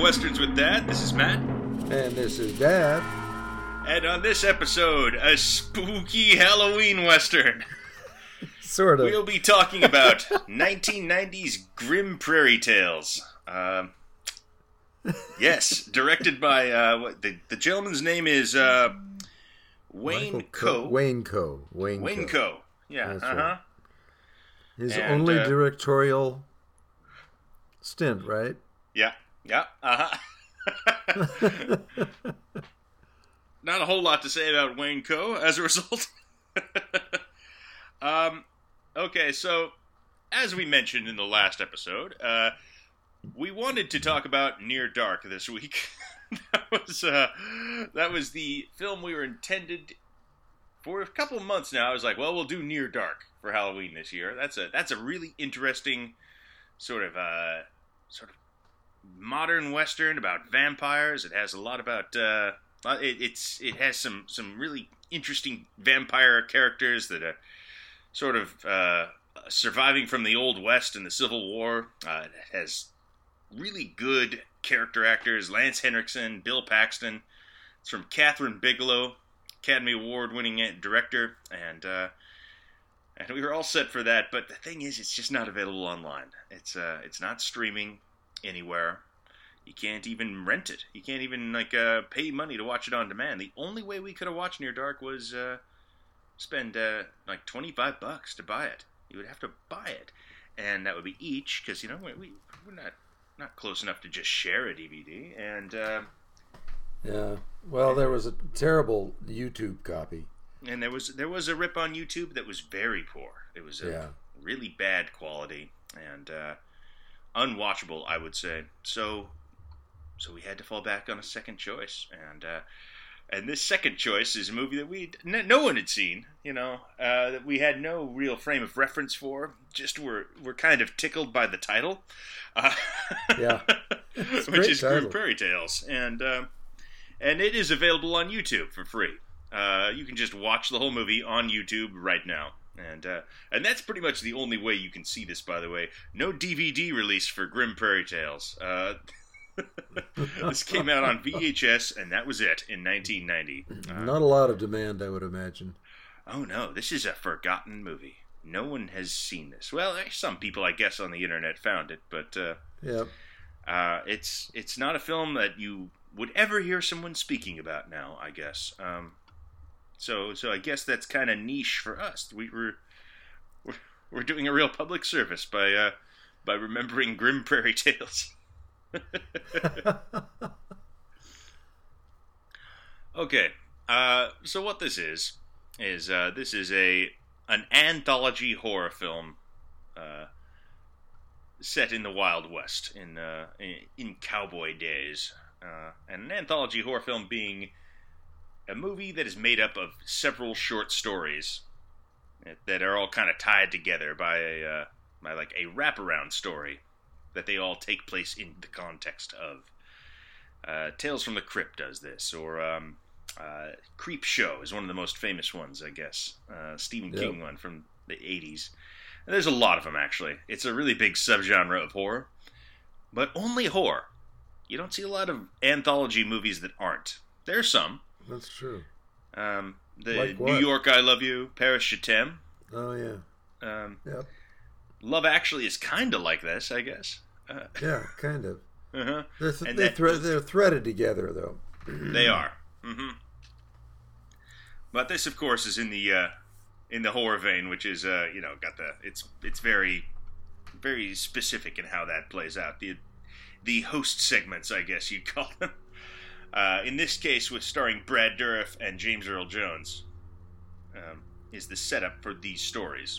Westerns with Dad. This is Matt. And this is Dad. And on this episode, a spooky Halloween Western. Sort of. We'll be talking about 1990s Grim Prairie Tales. Yes, directed by, the gentleman's name is Wayne Coe. Wayne Coe. Wayne Coe. Yeah, right. His only directorial stint, right? Yeah, Not a whole lot to say about Wayne Coe as a result. Okay, so as we mentioned in the last episode, we wanted to talk about Near Dark this week. that was the film we were intended for a couple of months now. I was like, well, we'll do Near Dark for Halloween this year. That's a really interesting sort of modern Western about vampires. It has a lot about it has some really interesting vampire characters that are sort of surviving from the Old West and the Civil War. It has really good character actors: Lance Henriksen, Bill Paxton. It's from Catherine Bigelow, Academy Award-winning director, and we were all set for that. But the thing is, it's just not available online. It's not streaming anywhere. You can't even rent it. You can't even pay money to watch it on demand. The only way we could have watched Near Dark was spend $25 to buy it. You would have to buy it, and that would be each, because we're not close enough to just share a DVD. And yeah, well, there was a terrible YouTube copy, and there was a rip on YouTube that was very poor. It was really bad quality and unwatchable, I would say. So we had to fall back on a second choice, and this second choice is a movie that no one had seen, that we had no real frame of reference for. Just we're kind of tickled by the title, which is Grim Prairie Tales, and it is available on YouTube for free. You can just watch the whole movie on YouTube right now, and that's pretty much the only way you can see this. By the way, no DVD release for Grim Prairie Tales. This came out on VHS, and that was it in 1990. Not a lot of demand, I would imagine. Oh no, this is a forgotten movie. No one has seen this. Well, some people, I guess, on the internet found it, but it's not a film that you would ever hear someone speaking about now, I guess. So I guess that's kind of niche for us. We're doing a real public service by remembering Grim Prairie Tales. Okay, so what this is this is an anthology horror film set in the Wild West in cowboy days, and an anthology horror film being a movie that is made up of several short stories that are all kind of tied together by a wraparound story that they all take place in the context of. Tales from the Crypt does this, or Creep Show is one of the most famous ones, I guess. Stephen King one from the 80s. And there's a lot of them, actually. It's a really big subgenre of horror, but only horror. You don't see a lot of anthology movies that aren't. There's some. That's true. Like New York, I Love You, Paris, Je T'aime. Oh, yeah. Yep. Love Actually is kind of like this, I guess. Yeah, kind of. Uh-huh. They're threaded together, though. They are. Mm-hmm. But this, of course, is in the horror vein, which is it's very, very specific in how that plays out. The host segments, I guess you'd call them. In this case, with starring Brad Dourif and James Earl Jones, is the setup for these stories.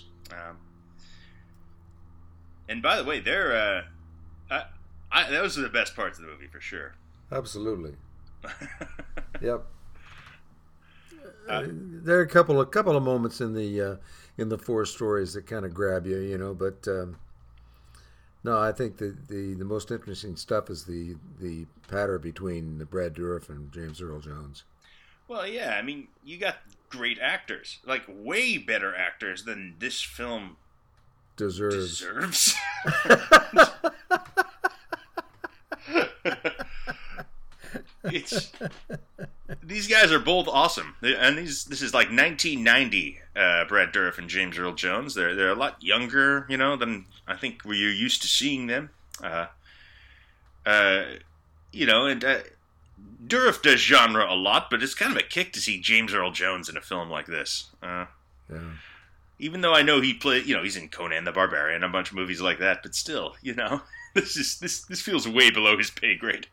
And by the way, those are the best parts of the movie for sure. Absolutely. Yep. There are a couple of moments in the four stories that kind of grab you, but no, I think the most interesting stuff is the patter between Brad Dourif and James Earl Jones. Well, yeah, I mean, you got great actors, like way better actors than this film deserves. it's these guys are both awesome, and this is like 1990. Brad Dourif and James Earl Jones. They're a lot younger, than I think we're used to seeing them. And Dourif does genre a lot, but it's kind of a kick to see James Earl Jones in a film like this. Yeah. Even though I know he played, he's in Conan the Barbarian, a bunch of movies like that, but still, this feels way below his pay grade.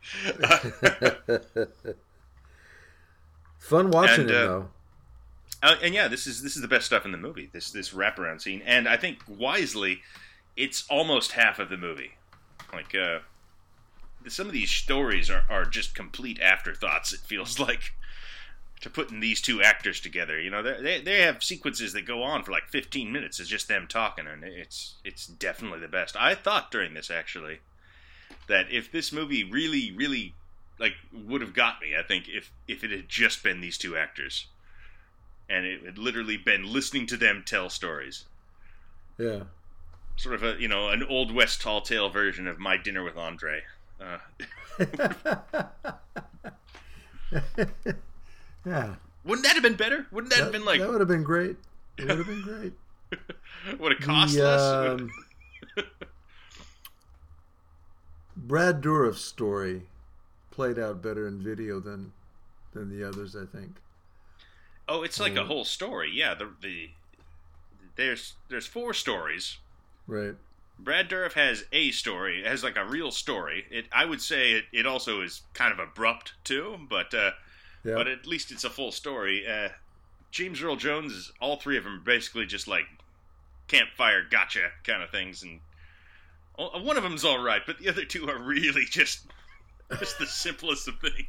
Fun watching it though. And yeah, this is the best stuff in the movie. This wraparound scene, and I think wisely, it's almost half of the movie. Like some of these stories are just complete afterthoughts. It feels like, to putting these two actors together. They have sequences that go on for like 15 minutes. It's just them talking, and it's definitely the best. I thought during this actually that if this movie really, really would have got me, I think if it had just been these two actors, and it had literally been listening to them tell stories. Yeah. Sort of an Old West Tall Tale version of My Dinner with Andre. Yeah. Wouldn't that have been better? Wouldn't that have been like... That would have been great. It would have been great. Would it cost less? Brad Dourif's story played out better in video than the others, I think. Oh, it's like a whole story. Yeah, there's 4 stories. Right. Brad Dourif has a story. It has like a real story. I would say it also is kind of abrupt too, but but at least it's a full story. James Earl Jones is, all 3 of them are basically just like campfire gotcha kind of things, and one of them's all right, but the other 2 are really just the simplest of things.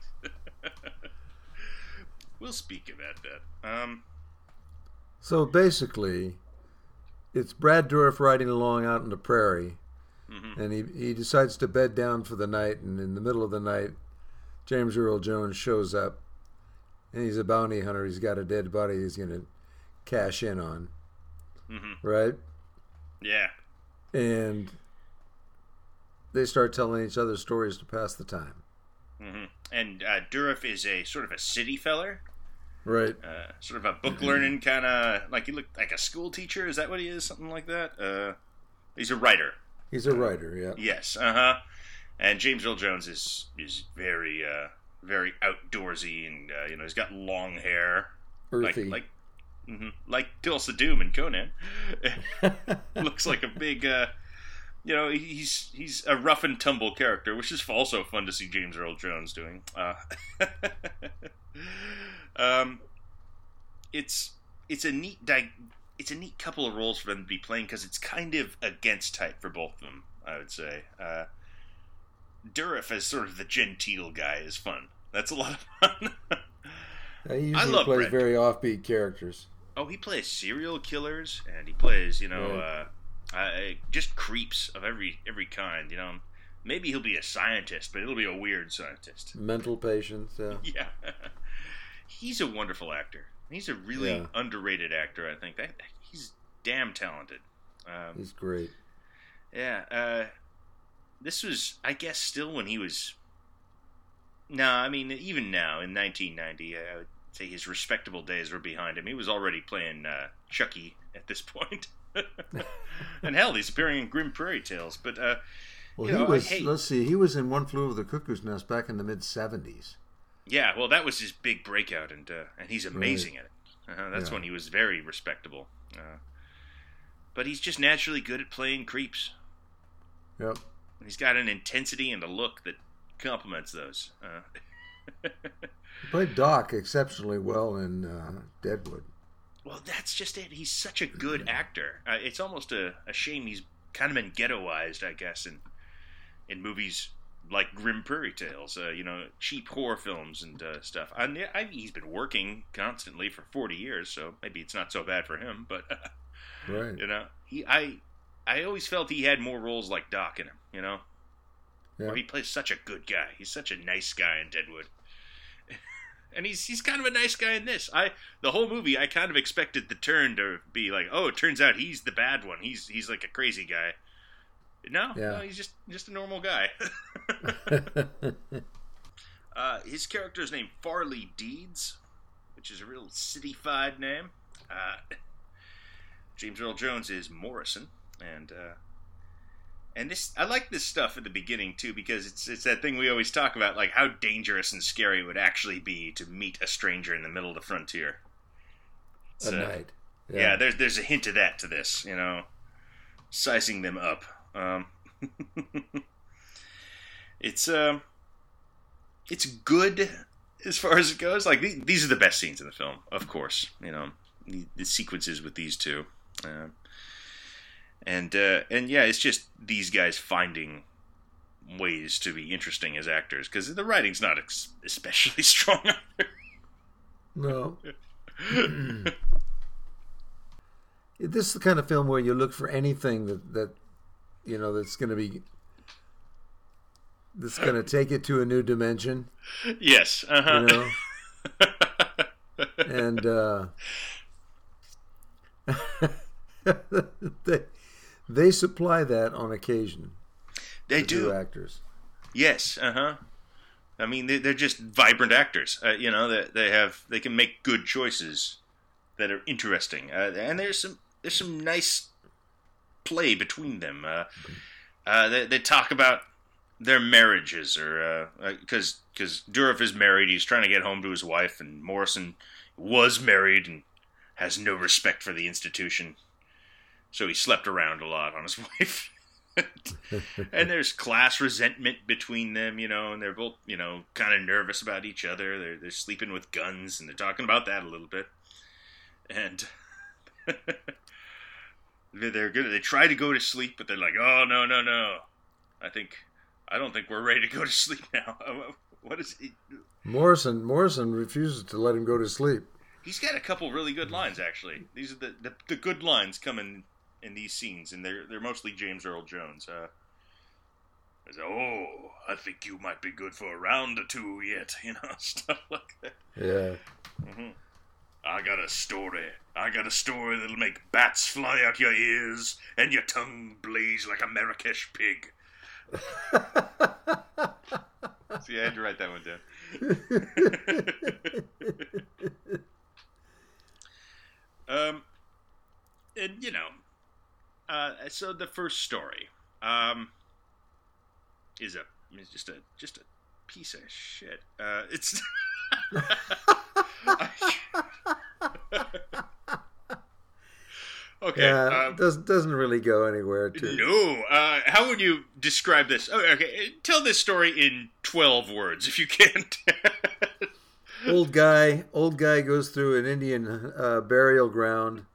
We'll speak about that. So basically, it's Brad Dourif riding along out in the prairie, and he decides to bed down for the night, and in the middle of the night, James Earl Jones shows up, and he's a bounty hunter. He's got a dead body he's going to cash in on. Right? Yeah. And they start telling each other stories to pass the time. And Dourif is a sort of a city feller. Right. Sort of a book learning kind of, like, he looked like a school teacher. Is that what he is? Something like that? He's a writer. He's a writer, yeah. Yes, And James Earl Jones is very, very outdoorsy, and, he's got long hair. Earthy. Like Tulsa Doom in Conan. Looks like a big, he's a rough and tumble character, which is also fun to see James Earl Jones doing. It's a neat couple of roles for them to be playing, because it's kind of against type for both of them, I would say. Dourif as sort of the genteel guy is fun. That's a lot of fun. He usually plays very offbeat characters. Oh, he plays serial killers, and he plays, just creeps of every kind. Maybe he'll be a scientist, but it'll be a weird scientist. Mental patients. Yeah. He's a wonderful actor. He's a really underrated actor, I think. He's damn talented. He's great. Yeah. This was, I guess, still when he was... No, I mean, even now, in 1990, I would say his respectable days were behind him. He was already playing Chucky at this point. And hell, he's appearing in Grim Prairie Tales. But, let's see, he was in One Flew Over the Cuckoo's Nest back in the mid-'70s. Yeah, well, that was his big breakout, and he's amazing at it. That's when he was very respectable. But he's just naturally good at playing creeps. Yep. And he's got an intensity and a look that complements those. He played Doc exceptionally well in Deadwood. Well, that's just it. He's such a good actor. It's almost a shame he's kind of been ghettoized, I guess, in movies like Grim Prairie Tales, cheap horror films and stuff. He's been working constantly for 40 years, so maybe it's not so bad for him. But right, I always felt he had more roles like Doc in him. Yeah. Where he plays such a good guy. He's such a nice guy in Deadwood. And he's kind of a nice guy in this. The whole movie, I kind of expected the turn to be like, oh, it turns out he's the bad one. He's like a crazy guy. No, he's just a normal guy. His character is named Farley Deeds, which is a real city-fied name. James Earl Jones is Morrison, and this, I like this stuff at the beginning too, because it's that thing we always talk about, like how dangerous and scary it would actually be to meet a stranger in the middle of the frontier. At night. Yeah, there's a hint of that to this, sizing them up. It's good as far as it goes. Like these are the best scenes in the film, of course. The sequences with these two. And yeah, it's just these guys finding ways to be interesting as actors, because the writing's not especially strong either. No. This is the kind of film where you look for anything that's going to take it to a new dimension. Yes. And they supply that on occasion. They do. Actors. Yes. I mean, they're just vibrant actors. They can make good choices that are interesting. And there's some nice play between them. They talk about their marriages, or because Dourif is married, he's trying to get home to his wife, and Morrison was married and has no respect for the institution, so he slept around a lot on his wife. And there's class resentment between them, and they're both, kind of nervous about each other. They're sleeping with guns, and they're talking about that a little bit. And they're good. They try to go to sleep, but they're like, "Oh, no. I don't think we're ready to go to sleep now." What is it? Morrison refuses to let him go to sleep. He's got a couple really good lines, actually. These are the good lines coming in these scenes, and they're mostly James Earl Jones. "Oh, I think you might be good for a round or two yet," stuff like that. Yeah. Mm-hmm. I got a story that'll make bats fly out your ears and your tongue blaze like a Marrakesh pig. See, I had to write that one down. So the first story is just a piece of shit. It's okay. Yeah, doesn't really go anywhere. No. How would you describe this? Okay, tell this story in 12 words if you can. Old guy goes through an Indian burial ground,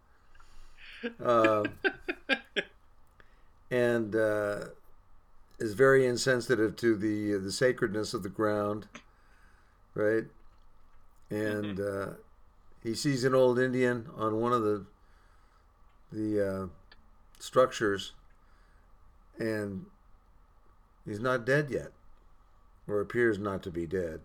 and is very insensitive to the sacredness of the ground, right? And he sees an old Indian on one of the structures, and he's not dead yet, or appears not to be dead.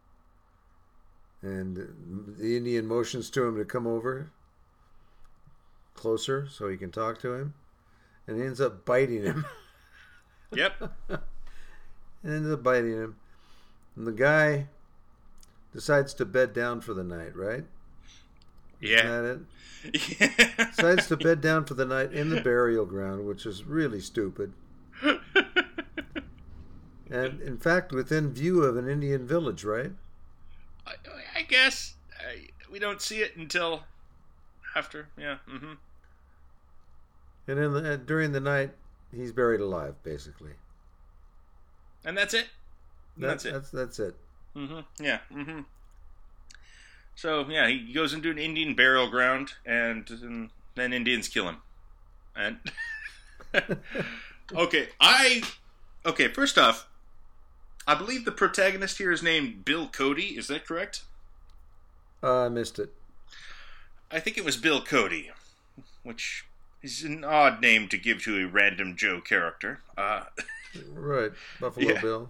And the Indian motions to him to come over closer so he can talk to him, and he ends up biting him. Yep. And the guy decides to bed down for the night, right? Yeah. Isn't that it? Yeah. Decides to bed down for the night in the burial ground, which is really stupid. And in fact, within view of an Indian village, right? I guess we don't see it until after. Yeah. Mm-hmm. And during the night, he's buried alive, basically. And that's it. That's it. That's it. Mm-hmm. Yeah. Mm-hmm. So yeah, he goes into an Indian burial ground, and then Indians kill him. And okay, first off, I believe the protagonist here is named Bill Cody. Is that correct? I missed it. I think it was Bill Cody, which is an odd name to give to a random Joe character. Right, Buffalo yeah. Bill.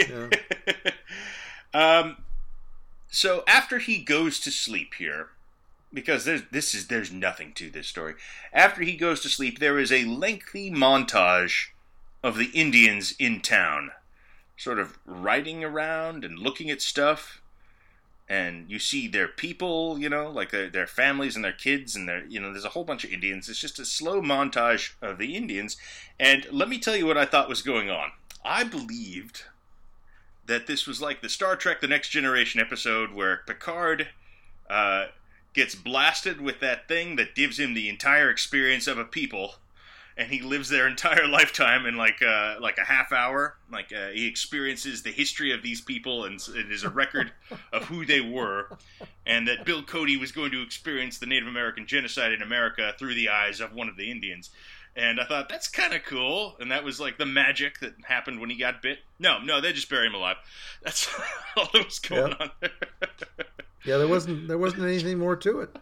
Yeah. So after he goes to sleep here, because there's nothing to this story. After he goes to sleep, there is a lengthy montage of the Indians in town, sort of riding around and looking at stuff. And you see their people, like their families and their kids, and there's a whole bunch of Indians. It's just a slow montage of the Indians. And let me tell you what I thought was going on. I believed that this was like the Star Trek The Next Generation episode where Picard gets blasted with that thing that gives him the entire experience of a people, and he lives their entire lifetime in like a half hour. He experiences the history of these people, and it is a record of who they were, and that Bill Cody was going to experience the Native American genocide in America through the eyes of one of the Indians. And I thought, that's kind of cool. And that was like the magic that happened when he got bit. No, they just bury him alive. That's all that was going on there. Yeah, there wasn't anything more to it.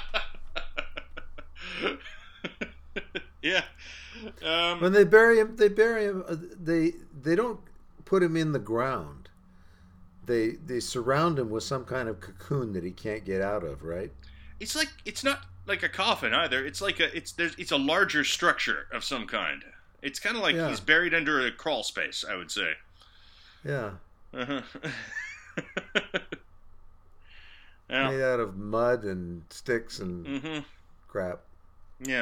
Yeah. When they bury him. They don't put him in the ground. They surround him with some kind of cocoon that he can't get out of, right? It's not like a coffin either. It's like it's a larger structure of some kind. It's kind of like he's buried under a crawl space, I would say. Yeah. Uh-huh. Made out of mud and sticks and crap. Yeah.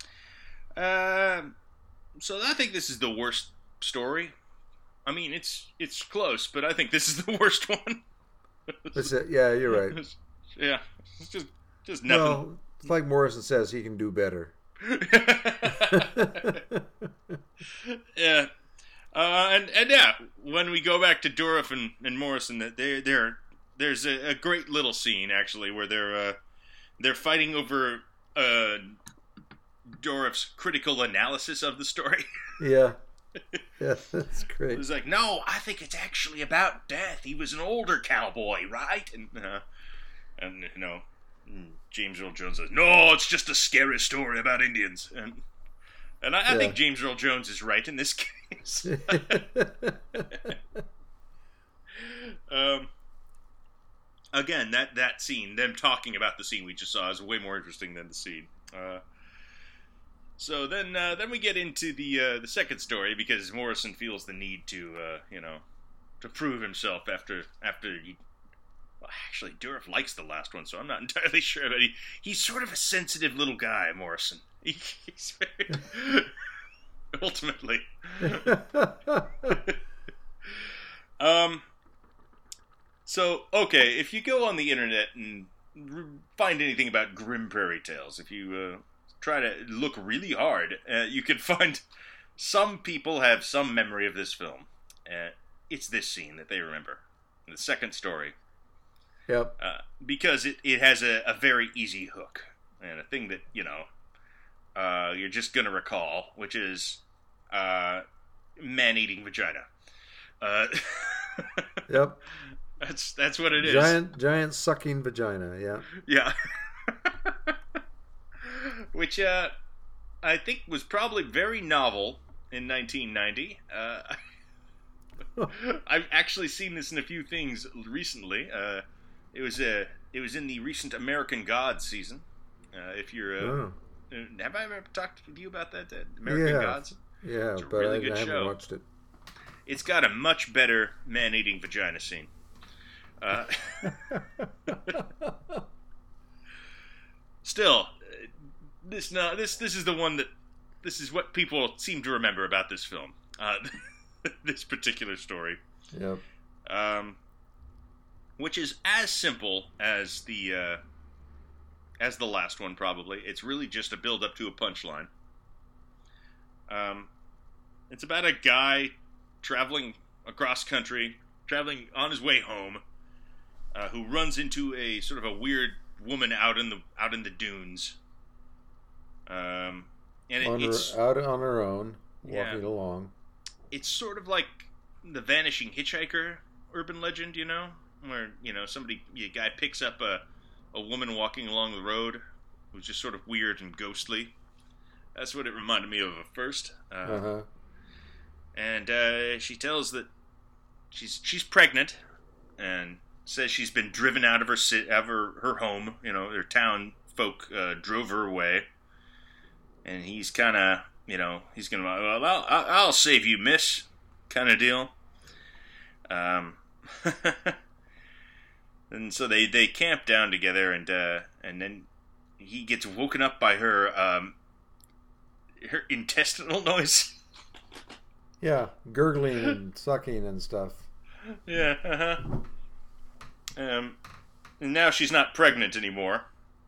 So I think this is the worst story. I mean, it's close, but I think this is the worst one. That's it. Yeah, you're right. Yeah, it's just nothing. Well, it's like Morrison says, he can do better. Yeah. And yeah, when we go back to Dourif and Morrison, there's a great little scene actually where they're fighting over Dourif's critical analysis of the story. Yeah. Yeah, that's great. It's like, no, I think it's actually about death. He was an older cowboy, right? And James Earl Jones says, no, it's just a scary story about Indians. And I think James Earl Jones is right in this case. Again, that scene, them talking about the scene we just saw, is way more interesting than the scene. So then we get into the second story because Morrison feels the need to prove himself after he. Well, actually, Dourif likes the last one, so I'm not entirely sure. But he's sort of a sensitive little guy, Morrison. He's very ultimately. So, okay, if you go on the internet and find anything about Grimm Prairie Tales, if you try to look really hard, you can find some people have some memory of this film. It's this scene that they remember. The second story. Yep. Because it has a very easy hook. And a thing that, you're just going to recall, which is man-eating vagina. Yep. That's what it is. Giant sucking vagina, yeah. Yeah. Which I think was probably very novel in 1990. I've actually seen this in a few things recently. It was in the recent American Gods season. If you're have I ever talked to you about that American Gods? Yeah, it's a but really good I show. haven't watched it. It's got a much better man-eating vagina scene. Still, this is the one this is what people seem to remember about this film. This particular story. Yep. Which is as simple as the last one, probably. It's really just a build up to a punchline. It's about a guy traveling across country, traveling on his way home, who runs into a sort of a weird woman out in the dunes. And it's out on her own, walking along. It's sort of like the Vanishing Hitchhiker urban legend, where a guy picks up a woman walking along the road who's just sort of weird and ghostly. That's what it reminded me of at first. And she tells that she's pregnant and says she's been driven out of her home. Their town folk drove her away, and he's kind of he's gonna, well, I'll save you, miss, kind of deal. Um, and so they camp down together, and then he gets woken up by her intestinal noise. Yeah, gurgling and sucking and stuff. Yeah. And now she's not pregnant anymore.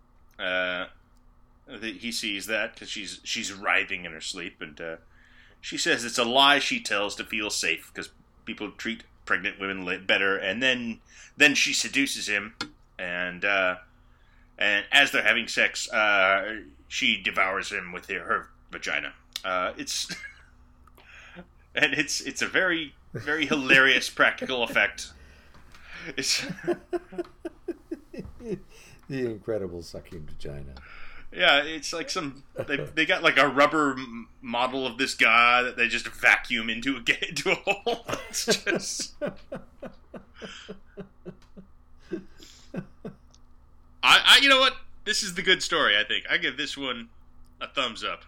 He sees that because she's writhing in her sleep, and she says it's a lie she tells to feel safe because people treat pregnant women better. And then she seduces him, and as they're having sex, she devours him with her vagina. It's a very, very hilarious practical effect. It's The incredible sucking vagina. Yeah, it's like they got like a rubber model of this guy that they just vacuum into a hole. It's just I you know what? This is the good story, I think. I give this one a thumbs up.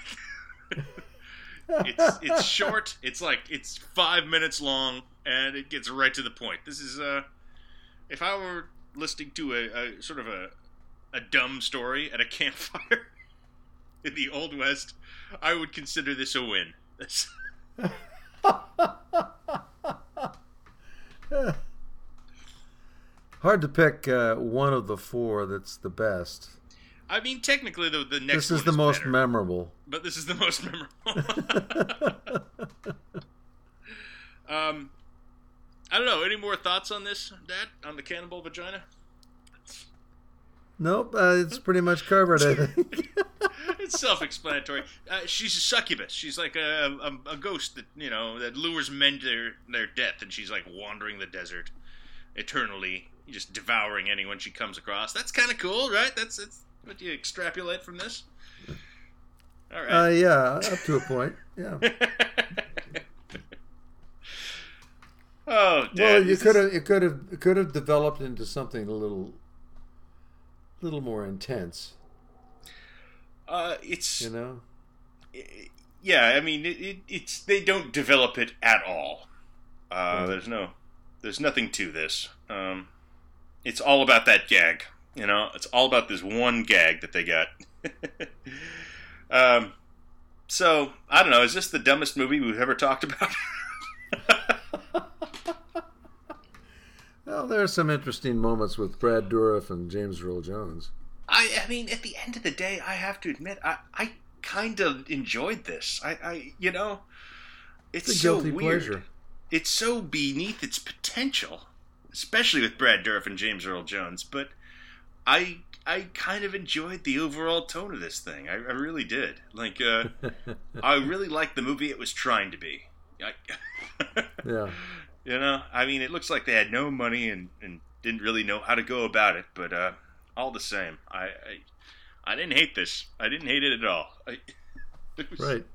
It's short. It's 5 minutes long, and it gets right to the point. This is if I were listening to a sort of a dumb story at a campfire in the Old West, I would consider this a win. Hard to pick one of the four that's the best. I mean, technically, the next This one is the most better, memorable. but this is the most memorable. I don't know. Any more thoughts on this, Dad? On the cannibal vagina? Nope, it's pretty much covered, I think. It's self-explanatory. She's a succubus. She's like a ghost that lures men to their death, and she's like wandering the desert eternally, just devouring anyone she comes across. That's kind of cool, right? That's what you extrapolate from this. All right. Yeah, up to a point. Yeah. Oh, Dad, well, it could have developed into something a little more intense. It's yeah. I mean, it's they don't develop it at all. Right. There's nothing to this. It's all about that gag. It's all about this one gag that they got. So I don't know. Is this the dumbest movie we've ever talked about? Well, there are some interesting moments with Brad Dourif and James Earl Jones. I mean, at the end of the day, I have to admit, I kind of enjoyed this. It's a so guilty weird. pleasure. It's so beneath its potential, especially with Brad Dourif and James Earl Jones. But I kind of enjoyed the overall tone of this thing. I really did. Like, I really liked the movie it was trying to be. Yeah. I mean, it looks like they had no money and didn't really know how to go about it, but all the same, I didn't hate this. I didn't hate it at all. Right.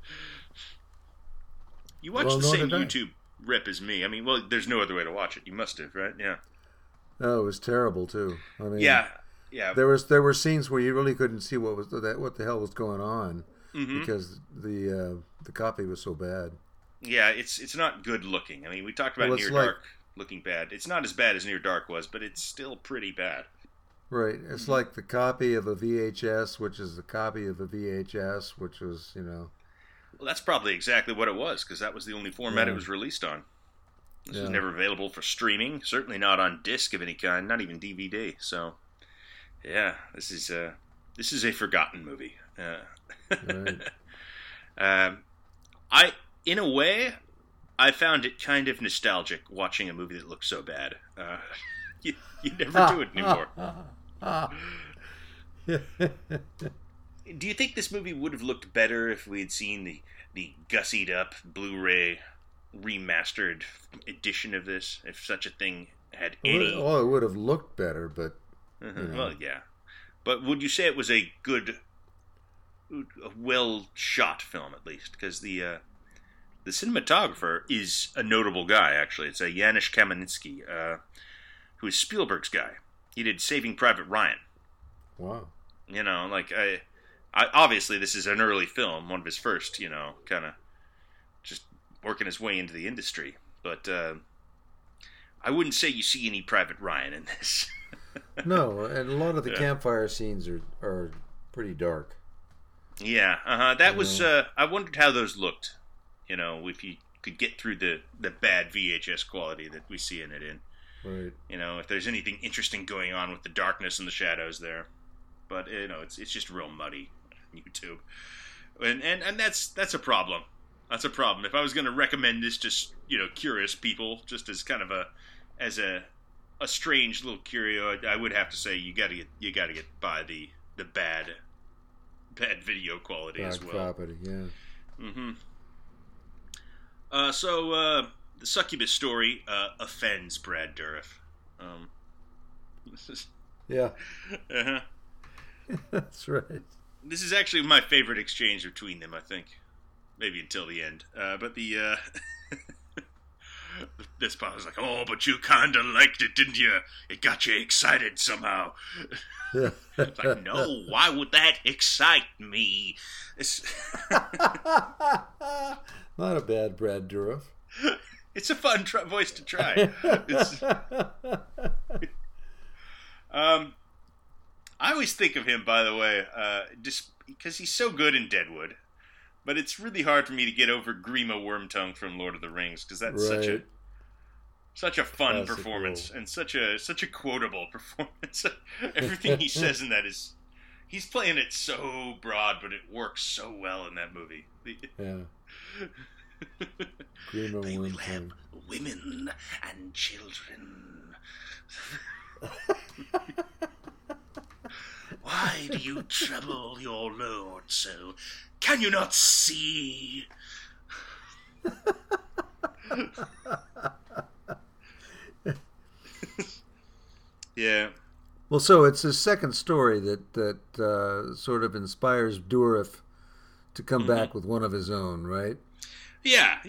You watched the same YouTube rip as me. I mean, well, there's no other way to watch it. You must have, right? Yeah. Oh, it was terrible too. I mean, yeah. There were scenes where you really couldn't see what the hell was going on because the copy was so bad. Yeah, it's not good looking. I mean, we talked about Near Dark looking bad. It's not as bad as Near Dark was, but it's still pretty bad. Right. It's like the copy of a VHS, which is the copy of a VHS, which was, Well, that's probably exactly what it was, because that was the only format it was released on. This was never available for streaming, certainly not on disc of any kind, not even DVD. So, yeah, this is a forgotten movie. Right. In a way, I found it kind of nostalgic watching a movie that looks so bad. You never do it anymore. Do you think this movie would have looked better if we had seen the gussied up Blu-ray remastered edition of this? If such a thing had any... Well, it would have looked better, but... Well, yeah. But would you say it was a well-shot film, at least? Because the cinematographer is a notable guy, actually. It's a Janusz Kaminski, who is Spielberg's guy. He did Saving Private Ryan. Wow. I obviously this is an early film, one of his first, kind of just working his way into the industry. But I wouldn't say you see any Private Ryan in this. No, and a lot of the campfire scenes are pretty dark. Yeah, that was. I wondered how those looked. If you could get through the bad VHS quality that we see in it in. Right. If there's anything interesting going on with the darkness and the shadows there, but it's just real muddy on YouTube, and that's a problem. That's a problem. If I was going to recommend this to curious people, just as kind of a strange little curio, I would have to say you got to get by the bad video quality as well. Property, yeah. Mm-hmm. So the succubus story offends Brad Dourif. Yeah. Uh-huh. That's right. This is actually my favorite exchange between them, I think. Maybe until the end. But the this part was like, "Oh, but you kinda liked it, didn't you? It got you excited somehow." Yeah. It's like, no, why would that excite me? Not a bad Brad Dourif. It's a fun voice to try. I always think of him, by the way, just because he's so good in Deadwood. But it's really hard for me to get over Grima Wormtongue from Lord of the Rings, because that's such a fun Classic performance role. and such a quotable performance. Everything he says in that he's playing it so broad, but it works so well in that movie. Yeah. Grima They will have Wormtongue. women and children. Why do you trouble your lord so? Can you not see? Yeah. Well, so it's his second story that sort of inspires Dourif to come back with one of his own, right? Yeah.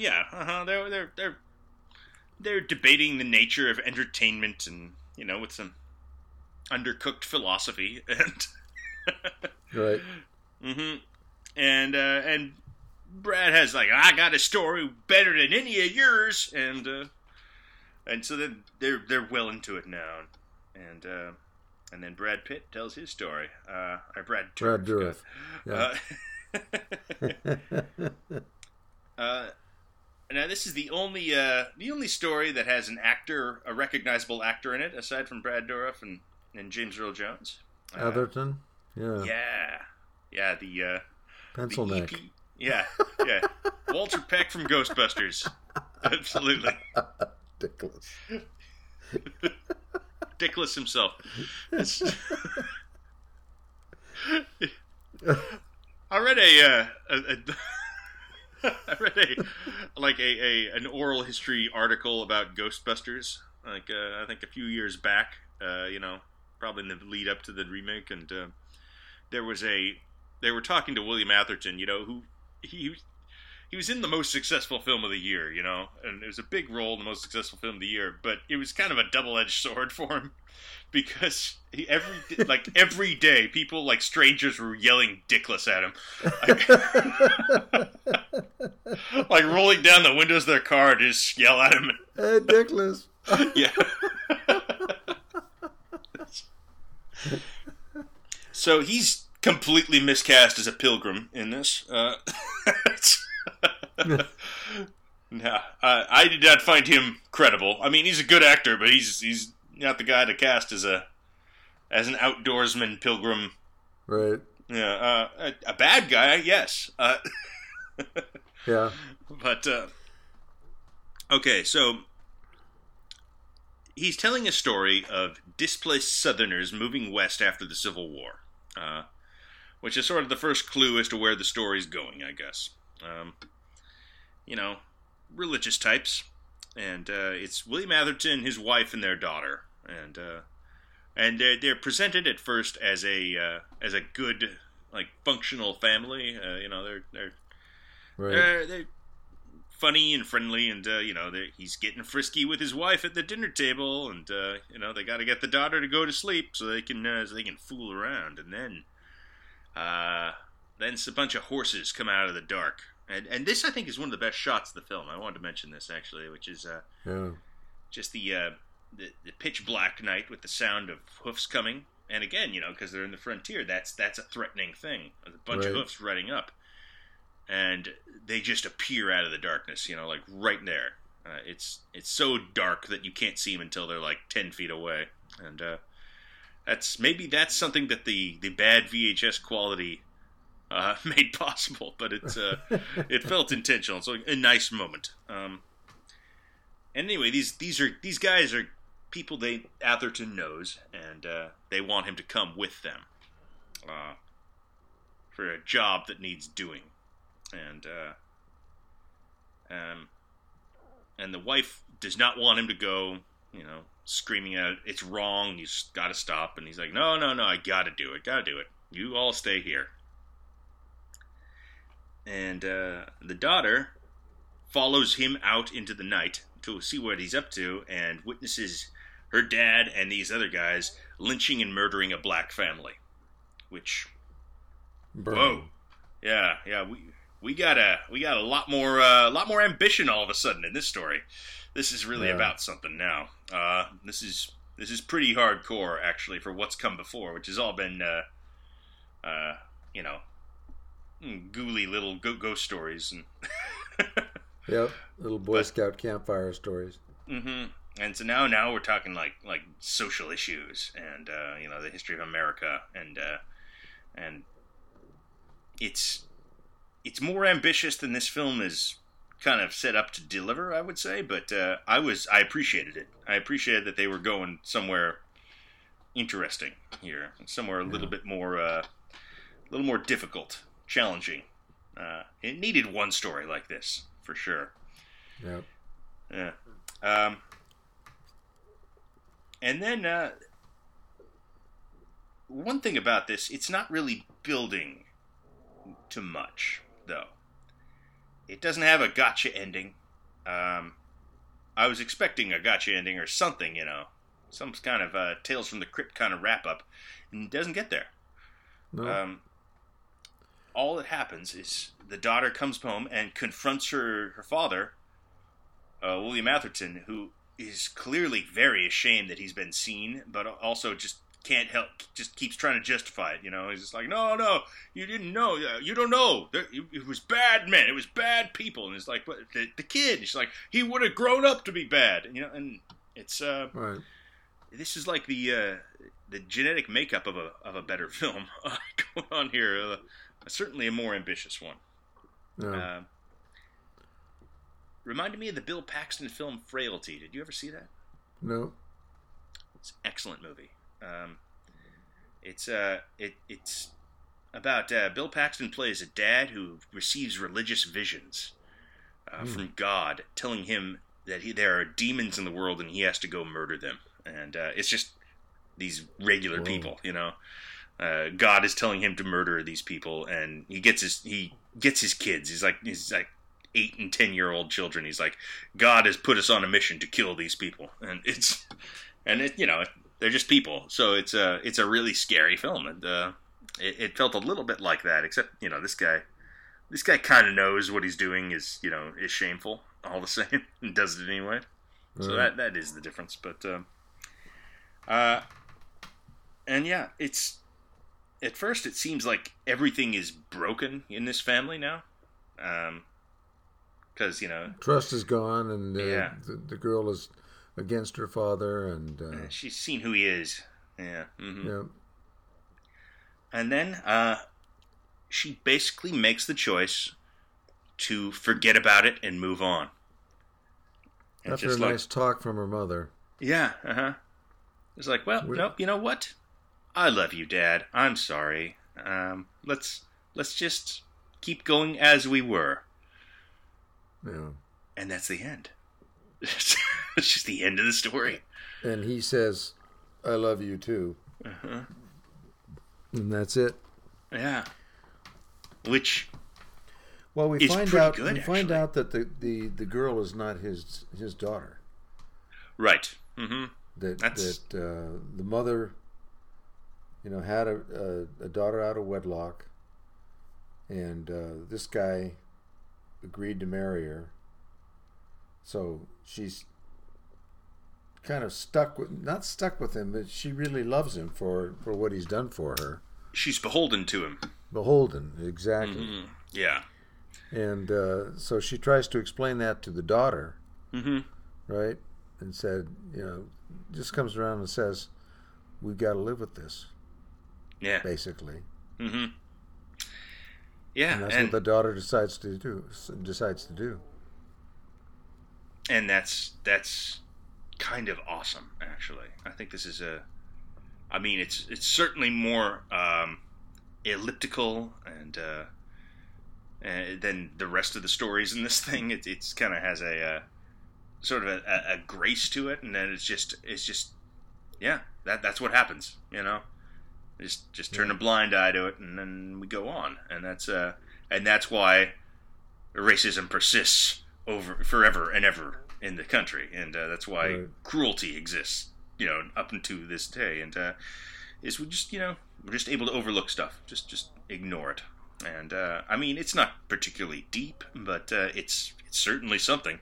They're debating the nature of entertainment, and with some undercooked philosophy, and Right. mm-hmm. And Brad has like, I got a story better than any of yours, and so then they're well into it now, and then Brad Pitt tells his story. Or Brad Dourif. Yeah. Now this is the only story that has a recognizable actor in it, aside from Brad Dourif and James Earl Jones. Atherton. Yeah. Yeah. The Pencil the neck. EP. Yeah. Walter Peck from Ghostbusters. Absolutely. Ridiculous. Dickless himself. I read an oral history article about Ghostbusters, I think a few years back, probably in the lead up to the remake, and they were talking to William Atherton, who he was in the most successful film of the year, and it was a big role in the most successful film of the year, but it was kind of a double-edged sword for him, because every day people, like strangers, were yelling "Dickless" at him, like rolling down the windows of their car to just yell at him. Hey, Dickless. Yeah. So he's completely miscast as a pilgrim in this. No, I did not find him credible. I mean, he's a good actor, but he's not the guy to cast as an outdoorsman pilgrim. Right. Yeah, a bad guy, yes. Yeah. But okay, so he's telling a story of displaced Southerners moving west after the Civil War, which is sort of the first clue as to where the story's going, I guess. Religious types, and it's William Atherton, his wife, and their daughter, and they're presented at first as a good, like, functional family. They're funny and friendly, and he's getting frisky with his wife at the dinner table, and they got to get the daughter to go to sleep so they can fool around, and then a bunch of horses come out of the dark. And this, I think, is one of the best shots of the film. I wanted to mention this, actually, which is just the pitch black night with the sound of hoofs coming. And again, because they're in the frontier, that's a threatening thing. A bunch of hoofs riding up, and they just appear out of the darkness. Like right there. It's so dark that you can't see them until they're like 10 feet away, and that's something that the bad VHS quality made possible, but it felt intentional. It's like a nice moment. And anyway, these guys are people Atherton knows, and they want him to come with them for a job that needs doing, and the wife does not want him to go. Screaming out, "It's wrong! You got to stop!" And he's like, "No, I got to do it. You all stay here." And the daughter follows him out into the night to see what he's up to, and witnesses her dad and these other guys lynching and murdering a black family. Which, Burn. Whoa, yeah, we got a lot more ambition all of a sudden in this story. This is really about something now. This is pretty hardcore actually for what's come before, which has all been ghouly little ghost stories and Yep, little Boy Scout campfire stories. Mm-hmm. And so now we're talking like social issues and the history of America and it's more ambitious than this film is kind of set up to deliver, I would say, but I appreciated it. I appreciated that they were going somewhere interesting here, somewhere a little bit more difficult, challenging. It needed one story like this for sure. Yep. Yeah. And then one thing about this, it's not really building to much, though. It doesn't have a gotcha ending. I was expecting a gotcha ending or something, some kind of Tales from the Crypt kind of wrap-up, and it doesn't get there. No. All that happens is the daughter comes home and confronts her father, William Atherton, who is clearly very ashamed that he's been seen, but also just can't help, just keeps trying to justify it, He's just like, no, you didn't know, you don't know, it was bad men, it was bad people, and it's like, but the kid, she's like, he would have grown up to be bad, and it's, right. This is like the genetic makeup of a better film going on here, certainly a more ambitious one. Yeah. Reminded me of the Bill Paxton film Frailty. Did you ever see that? No. It's an excellent movie. It's about Bill Paxton plays a dad who receives religious visions from God, telling him that there are demons in the world and he has to go murder them. And it's just these regular people, God is telling him to murder these people, and he gets his kids. He's like 8 and 10-year-old children. He's like, God has put us on a mission to kill these people, and they're just people. So it's a really scary film, and it felt a little bit like that. Except this guy kind of knows what he's doing is shameful all the same, and does it anyway. So that is the difference. But and yeah, it's at first it seems like everything is broken in this family now. Because trust is gone, and the girl is against her father, and she's seen who he is. Yeah. Mm-hmm. Yeah. And then she basically makes the choice to forget about it and move on. And after a nice talk from her mother. Yeah. It's like, well, nope. You know what? I love you, Dad. I'm sorry. Let's just keep going as we were. Yeah. And that's the end. It's just the end of the story. And he says, I love you too. Uh-huh. And that's it. Yeah. Which we is find pretty out good, we find out that the girl is not his daughter. Right. Mm-hmm. That the mother had a daughter out of wedlock, and this guy agreed to marry her. So she's kind of not stuck with him, but she really loves him for what he's done for her. She's beholden to him. Beholden, exactly. Mm-hmm. Yeah. And so she tries to explain that to the daughter, right? And said, just comes around and says, "We've got to live with this." Yeah. Basically. Mm-hmm. Yeah, and that's what the daughter decides to do. And that's kind of awesome, actually. I think this is it's certainly more elliptical and than the rest of the stories in this thing. It's kind of has a sort of a grace to it, and then it's just yeah, that's what happens, Just turn a blind eye to it, and then we go on, and that's why racism persists forever and ever in the country, and that's why cruelty exists, up until this day, and is we're just able to overlook stuff, just ignore it, and it's not particularly deep, but it's certainly something.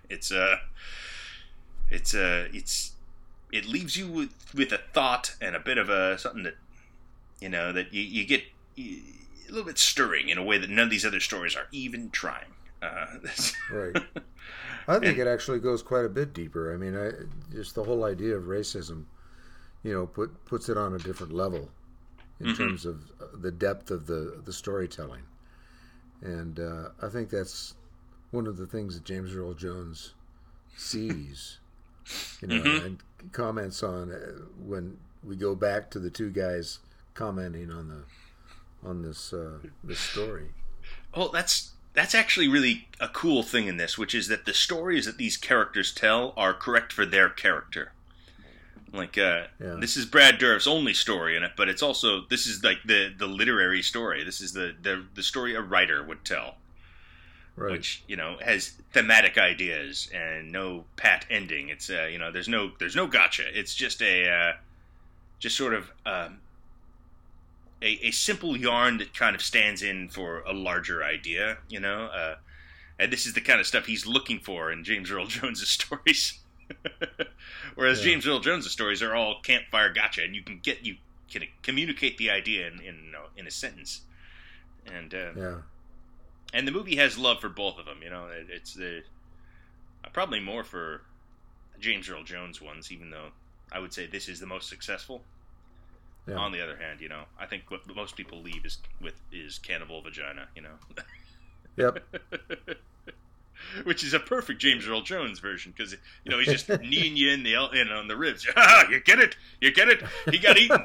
It leaves you with a thought and a bit of something that that you get a little bit stirring in a way that none of these other stories are even trying. Right. I think it actually goes quite a bit deeper. Just the whole idea of racism, puts it on a different level in terms of the depth of the storytelling. And I think that's one of the things that James Earl Jones sees, and comments on when we go back to the two guys commenting on this story. Well, that's actually really a cool thing in this, which is that the stories that these characters tell are correct for their character. Like, this is Brad Dourif's only story in it, but this is like the literary story. This is the story a writer would tell. Right. Which, has thematic ideas and no pat ending. It's, there's no gotcha. It's just just sort of, a simple yarn that kind of stands in for a larger idea, and this is the kind of stuff he's looking for in James Earl Jones' stories. Whereas James Earl Jones' stories are all campfire gotcha, and you can communicate the idea in a sentence, and and the movie has love for both of them. It's probably more for the James Earl Jones ones, even though I would say this is the most successful. Yeah. On the other hand, I think what most people leave is Cannibal Vagina, Yep. Which is a perfect James Earl Jones version, because he's just kneeing you in on the ribs. You get it? He got eaten.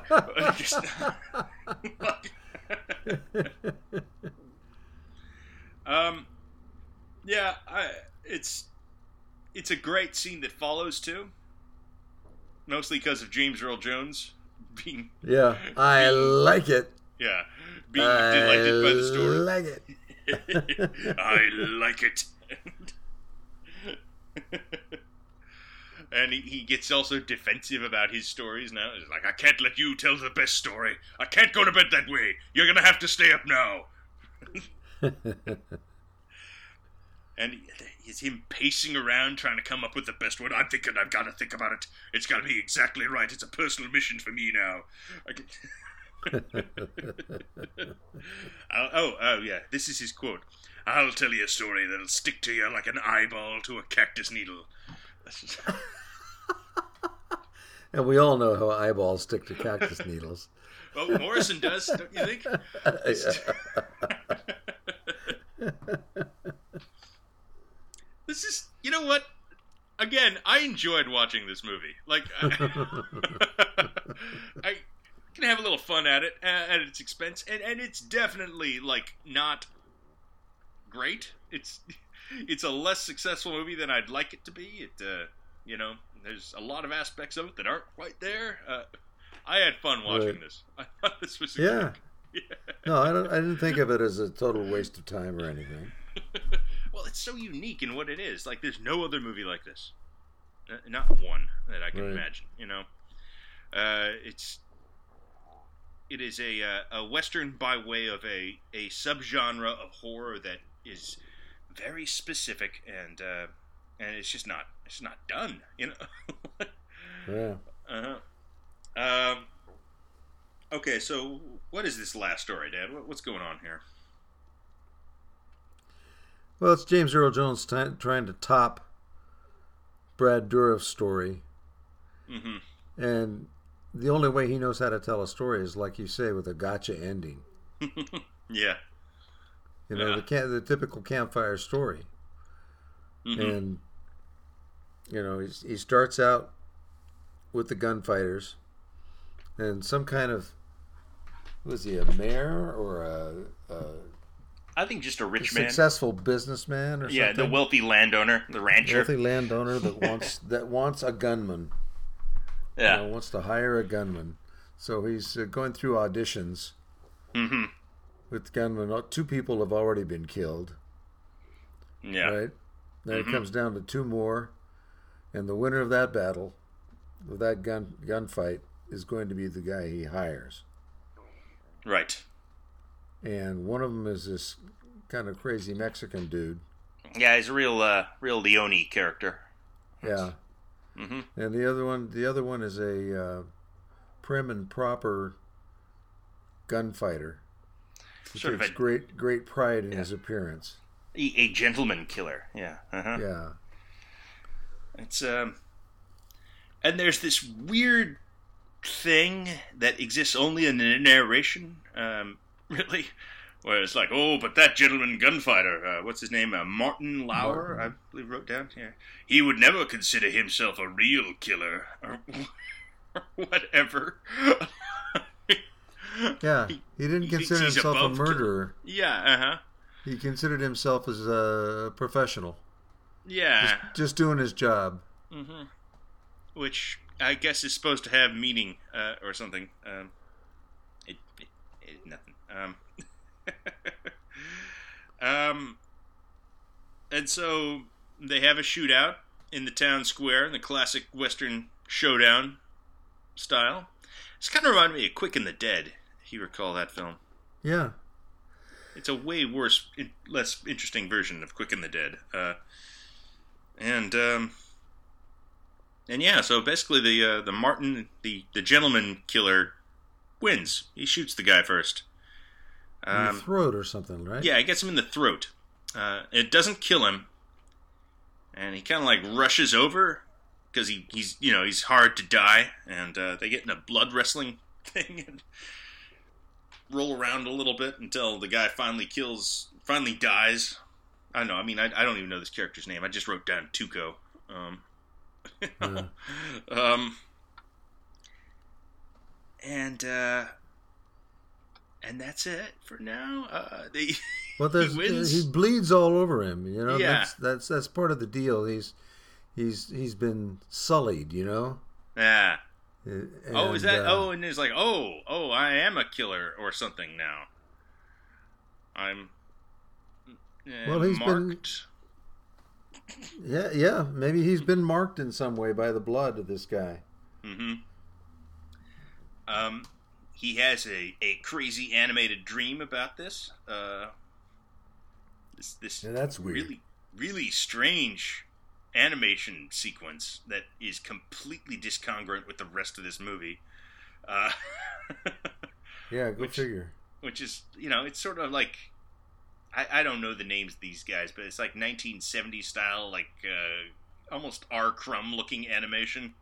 It's a great scene that follows too, mostly because of James Earl Jones. I like it. Yeah, being delighted by the story. I like it. I like it. And he gets also defensive about his stories now. He's like, I can't let you tell the best story. I can't go to bed that way. You're going to have to stay up now. And it's him pacing around trying to come up with the best one. I'm thinking I've got to think about it. It's got to be exactly right. It's a personal mission for me now. Yeah. This is his quote. I'll tell you a story that'll stick to you like an eyeball to a cactus needle. And we all know how eyeballs stick to cactus needles. Well, Morrison does, don't you think? This is, you know what? Again, I enjoyed watching this movie. Like, I can have a little fun at it at its expense, and it's definitely like not great. It's a less successful movie than I'd like it to be. There's a lot of aspects of it that aren't quite there. I had fun watching this. I thought this was yeah. No, I didn't think of it as a total waste of time or anything. Well, it's so unique in what it is. Like, there's no other movie like this. Not one that I can imagine. It is a Western by way of a subgenre of horror that is very specific, and it's just not done. Yeah. Uh-huh. Okay, so what is this last story, Dad? What's going on here? Well, it's James Earl Jones trying to top Brad Dourif's story, Mm-hmm. and the only way he knows how to tell a story is, like you say, with a gotcha ending. Yeah. You know, Yeah. the typical campfire story. Mm-hmm. And you know, he starts out with the gunfighters, and some kind of, was he a mayor or a I think just a rich man. successful businessman or Yeah, something? the wealthy landowner, the rancher. Wealthy landowner that wants a gunman. Yeah. You know, wants to hire a gunman. So he's going through auditions Mm-hmm. with gunmen. Two people have already been killed. Yeah. Right? Then Mm-hmm. it comes down to two more, and the winner of that battle, of that gunfight, is going to be the guy he hires. Right. And one of them is this kind of crazy Mexican dude. Yeah, he's a real Leone character. Yeah. Mm-hmm. And the other one is a prim and proper gunfighter. He Sort of takes a- great pride in Yeah. his appearance. A gentleman killer. Yeah. Uh-huh. Yeah. It's and there's this weird thing that exists only in the narration. Really, where it's like, oh, but that gentleman gunfighter, what's his name? Martin Lauer, I believe, wrote down here. He would never consider himself a real killer, or whatever. Yeah. He didn't He thinks consider he's himself a above murderer. Yeah. Uh huh. He considered himself as a professional, Yeah. just doing his job. Mm-hmm. Which I guess is supposed to have meaning or something. It nothing. And so they have a shootout in the town square in the classic Western showdown style. It's kind of reminded me of Quick and the Dead, if you recall that film. Yeah. It's a way worse, less interesting version of Quick and the Dead. And yeah, so basically the Martin, the gentleman killer, wins. He shoots the guy first. In the throat or something, right? Yeah, it gets him in the throat. It doesn't kill him, and he kind of like rushes over because he's hard to die, and they get in a blood wrestling thing and roll around a little bit until the guy finally dies. I don't know. I mean, I don't even know this character's name. I just wrote down Tuco. And that's it for now. Well, he wins. he bleeds all over him. You know, Yeah. that's part of the deal. He's been sullied. You know. Yeah. And, Oh, is that? And it's like, I am a killer or something now. I'm. Well, he's marked. Yeah. Maybe he's been marked in some way by the blood of this guy. Mm-hmm. He has a crazy animated dream about this. This Yeah, that's weird. really, really strange animation sequence that is completely discongruent with the rest of this movie. Yeah, go figure. Which is, it's sort of like, I don't know the names of these guys, but it's like 1970s style, like almost R. Crumb looking animation,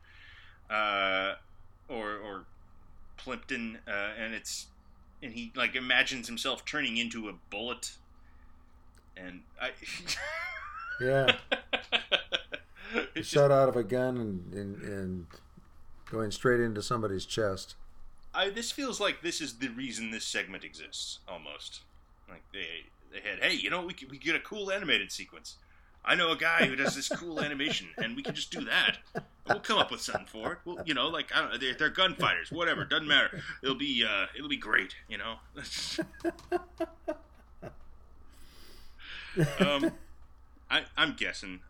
or Plimpton, and he like imagines himself turning into a bullet, and Yeah. it's Shot out of a gun and going straight into somebody's chest. this feels like this is the reason this segment exists, almost. Like they had, hey, we could get a cool animated sequence. I know a guy who does this cool animation, and we can just do that. We'll come up with something for it. Well, I don't know, they're gunfighters, whatever, doesn't matter. It'll be great, I'm guessing.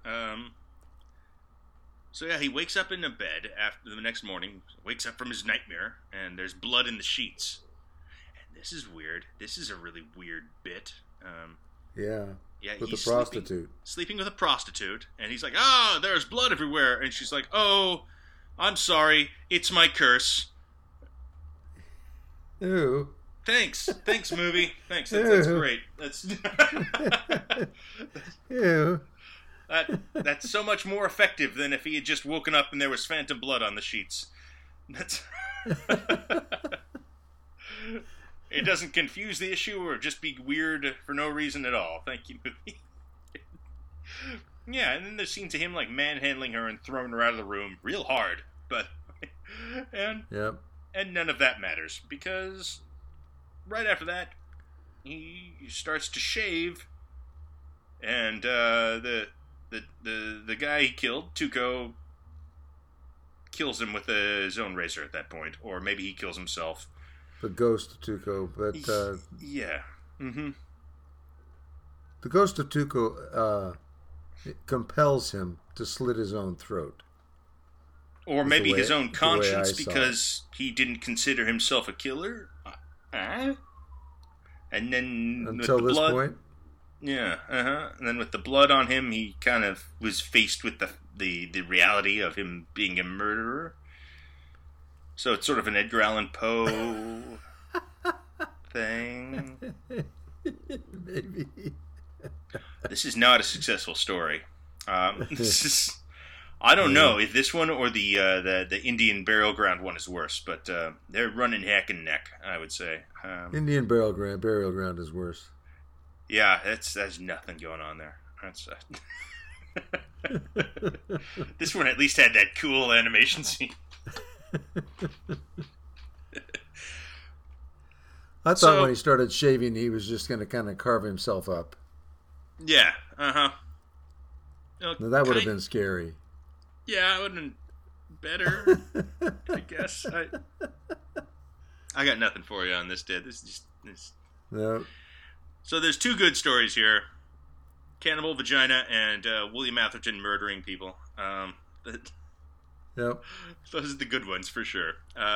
So yeah, he wakes up in a bed after the next morning. Wakes up from his nightmare, and there's blood in the sheets. And this is weird. This is a really weird bit. Yeah. Yeah, With the he's prostitute. sleeping with a prostitute, and he's like, "Oh, there's blood everywhere," and she's like, "Oh, I'm sorry. It's my curse. Ew. Thanks, movie. Thanks. That's great. That's Ew. that's so much more effective than if he had just woken up and there was phantom blood on the sheets. That's it doesn't confuse the issue or just be weird for no reason at all. Thank you, movie. Yeah, and then there's scenes of him like manhandling her and throwing her out of the room real hard, but and none of that matters because right after that he starts to shave, and the guy he killed, Tuco, kills him with his own razor at that point, or maybe he kills himself. The ghost of Tuco, but yeah, mm-hmm. The ghost of Tuco compels him to slit his own throat, or maybe his own conscience because he didn't consider himself a killer. And then until with the this blood, point, yeah, and then with the blood on him, he kind of was faced with the reality of him being a murderer. So it's sort of an Edgar Allan Poe thing. Maybe. This is not a successful story. This is, I don't know if this one or the Indian Burial Ground one is worse, but they're running neck and neck, I would say. Indian Burial Ground is worse. Yeah, there's nothing going on there. That's this one at least had that cool animation scene. I thought when he started shaving, he was just going to kind of carve himself up. Yeah, Now, that would have been scary. Yeah, it would have been better, I guess. I got nothing for you on this, Dad. This is just... No. So there's two good stories here. Cannibal Vagina and William Atherton murdering people. Yep. Those are the good ones, for sure.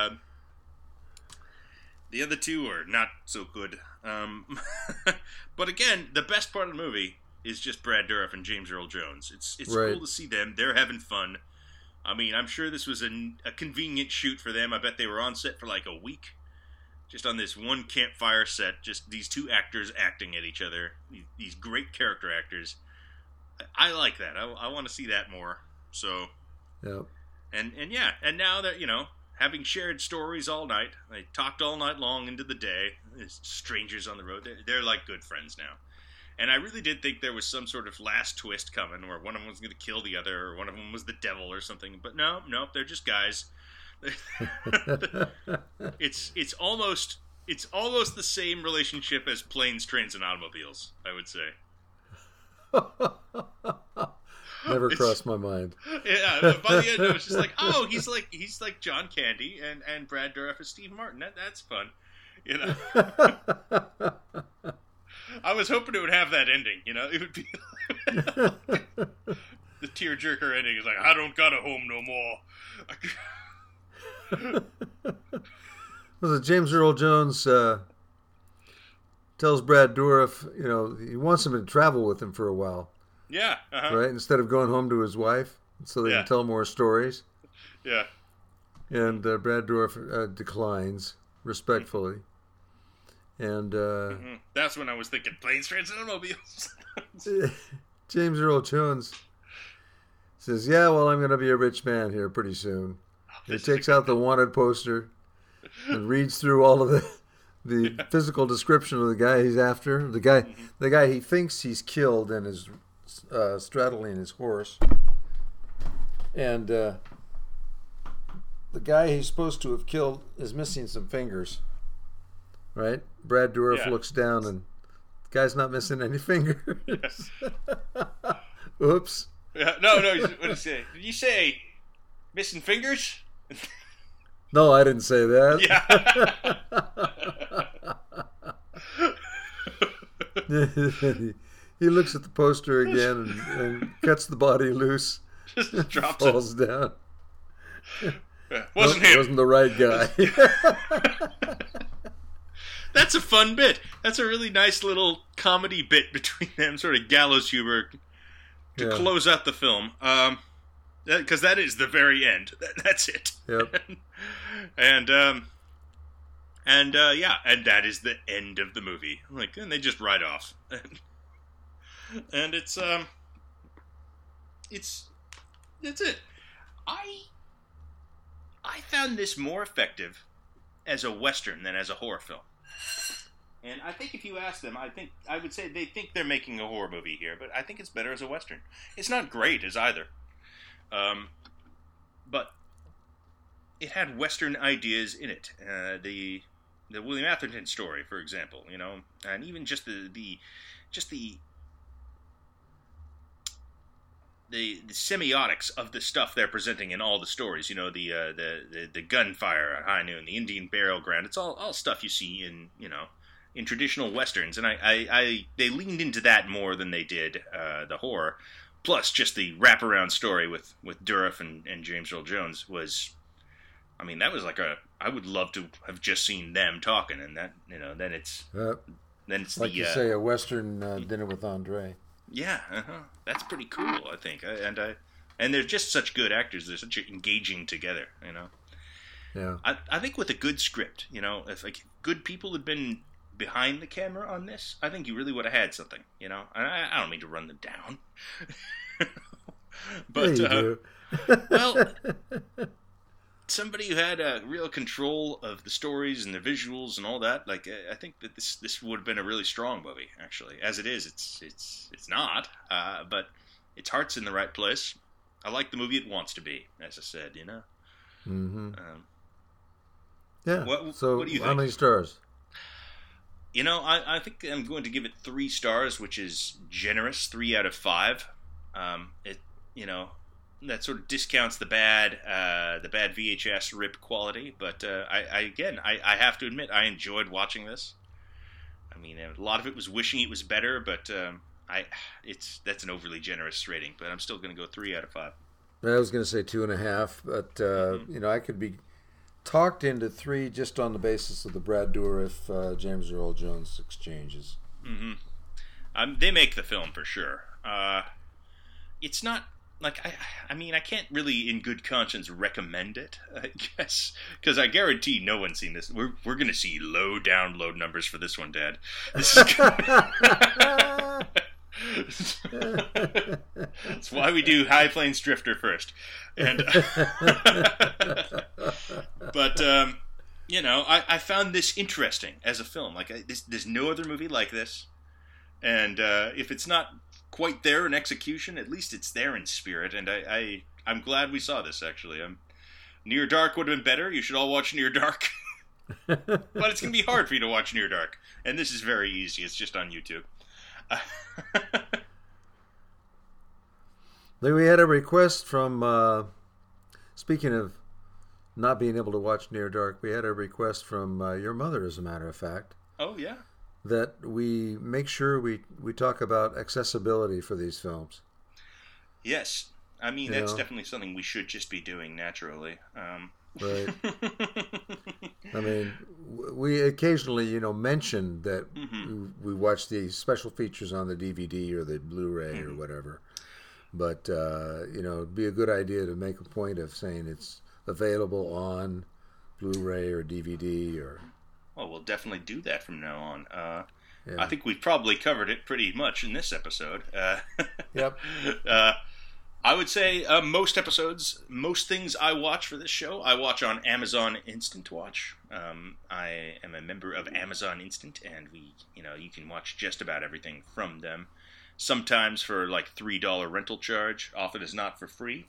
The other two are not so good. But again, the best part of the movie is just Brad Dourif and James Earl Jones. It's right. Cool to see them. They're having fun. I mean, I'm sure this was a convenient shoot for them. I bet they were on set for like a week. Just on this one campfire set, just these two actors acting at each other. These great character actors. I like that. I want to see that more. So, yep. And yeah, and now that, having shared stories all night, they talked all night long into the day. There's strangers on the road. They're like good friends now. And I really did think there was some sort of last twist coming where one of them was going to kill the other, or one of them was the devil or something. But no, they're just guys. It's almost the same relationship as planes, trains, and automobiles, I would say. Never crossed my mind. Yeah, by the end it was just like, oh, he's like John Candy and Brad Dourif as Steve Martin. That's fun, I was hoping it would have that ending, it would be the tearjerker ending is like, I don't got a home no more. Was it James Earl Jones tells Brad Dourif, he wants him to travel with him for a while. Yeah. Uh-huh. Right? Instead of going home to his wife so they can tell more stories. Yeah. And Brad Dourif declines respectfully. And that's when I was thinking planes, trains, and automobiles. James Earl Jones says, yeah, well, I'm going to be a rich man here pretty soon. He takes out the wanted poster and reads through all of the physical description of the guy he's after. The guy he thinks he's killed and is straddling his horse. And the guy he's supposed to have killed is missing some fingers. Right? Brad Dourif looks down and the guy's not missing any fingers. Oops. Yeah, no. What did you say? Did you say missing fingers? No, I didn't say that. Yeah. He looks at the poster again and cuts the body loose. Just drops falls down. Wasn't him. Wasn't the right guy. That's a fun bit. That's a really nice little comedy bit between them, sort of gallows humor to close out the film. because that is the very end. That's it. Yep. and yeah, and that is the end of the movie. Like, and they just ride off, and it's that's it. I found this more effective as a Western than as a horror film. And I think if you ask them, I would say they think they're making a horror movie here, but I think it's better as a Western. It's not great as either. But it had Western ideas in it. The William Atherton story, for example, you know, and even just the semiotics of the stuff they're presenting in all the stories. You know, the gunfire at high noon, the Indian burial ground. It's all stuff you see in, you know, in traditional Westerns, and they leaned into that more than they did the horror. Plus, just the wraparound story with Dourif and James Earl Jones was, I mean, that was like I would love to have just seen them talking, and that, you know, then it's like you say, a Western dinner with Andre. Yeah, that's pretty cool, I think, and they're just such good actors. They're such engaging together, you know. Yeah, I think with a good script, you know, if like good people had been behind the camera on this, I think you really would have had something, you know. I don't mean to run them down, but yeah, you do. Well, somebody who had real control of the stories and the visuals and all that, like, I think that this would have been a really strong movie. Actually, as it is, it's not, but its heart's in the right place. I like the movie it wants to be, as I said, you know. Mm-hmm. Yeah. What So, do you think? how many stars? You know, I think I'm going to give it 3 stars, which is generous. 3 out of 5. It, you know, that sort of discounts the bad VHS rip quality. But I have to admit, I enjoyed watching this. I mean, a lot of it was wishing it was better, but that's an overly generous rating. But I'm still going to go 3 out of 5. I was going to say 2.5, but you know, I could be talked into 3 just on the basis of the Brad Dourif, James Earl Jones exchanges. Mm-hmm. They make the film for sure. It's not like I mean, I can't really, in good conscience, recommend it. I guess because I guarantee no one's seen this. We're going to see low download numbers for this one, Dad. This is That's why we do High Plains Drifter first, and but you know, I found this interesting as a film. Like, there's no other movie like this, and if it's not quite there in execution, at least it's there in spirit. And I'm glad we saw this. Actually, Near Dark would have been better. You should all watch Near Dark, but it's gonna be hard for you to watch Near Dark, and this is very easy. It's just on YouTube. Then we had a request from, speaking of not being able to watch Near Dark, we had a request from your mother, as a matter of fact. Oh, yeah? That we make sure we talk about accessibility for these films. Yes. I mean, that's definitely something we should just be doing naturally. Right. I mean, we occasionally, you know, mention that we watch the special features on the DVD or the Blu-ray or whatever. But, you know, it'd be a good idea to make a point of saying it's available on Blu-ray or DVD or... Well, we'll definitely do that from now on. Yeah. I think we've probably covered it pretty much in this episode. Yep. I would say most episodes, most things I watch for this show, I watch on Amazon Instant Watch. I am a member of Amazon Instant, and you can watch just about everything from them. Sometimes for like $3 rental charge. Often is not for free.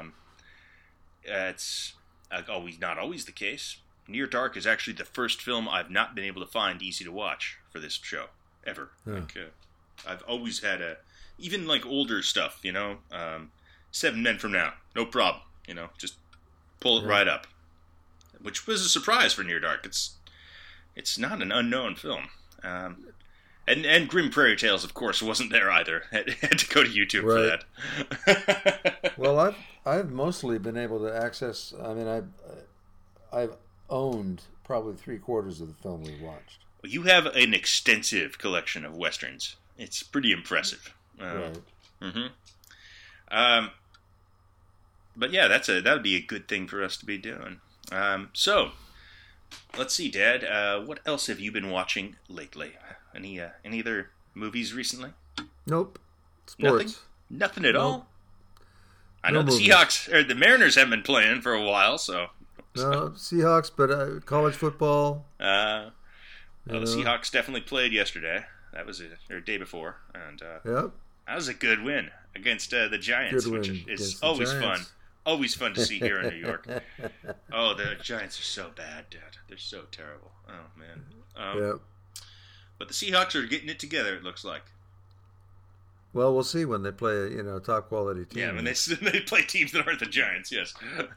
It's not always the case. Near Dark is actually the first film I've not been able to find easy to watch for this show ever. Yeah. Like, I've always had even like older stuff, you know. 7 Men from Now, no problem. You know, just pull it right up. Which was a surprise for Near Dark. It's not an unknown film. And Grim Prairie Tales, of course, wasn't there either. Had to go to YouTube for that. Well, I've mostly been able to access. I mean, I've owned probably 3/4 of the film we watched. You have an extensive collection of westerns. It's pretty impressive. Right. Mm-hmm. but yeah, that would be a good thing for us to be doing. So let's see, Dad. What else have you been watching lately? Any other movies recently? Nope. Sports. Nothing at all. I No know the movies. Seahawks or the Mariners haven't been playing for a while, so. No, Seahawks, but college football. Well, You the know. Seahawks definitely played yesterday. That was it, or day before, and Yep. that was a good win against the Giants, Good which win is against the always fun. Giants. Always fun to see here in New York. Oh, the Giants are so bad, Dad. They're so terrible. Oh man. Yep. But the Seahawks are getting it together. It looks like. Well, we'll see when they play a top quality team. Yeah, when they they play teams that aren't the Giants. Yes.